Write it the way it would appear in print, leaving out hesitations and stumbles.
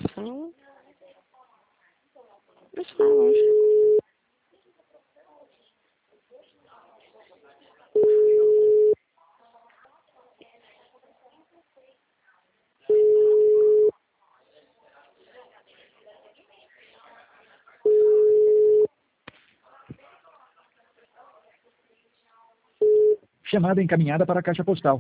ligação. Está longe. Chamada encaminhada para a caixa postal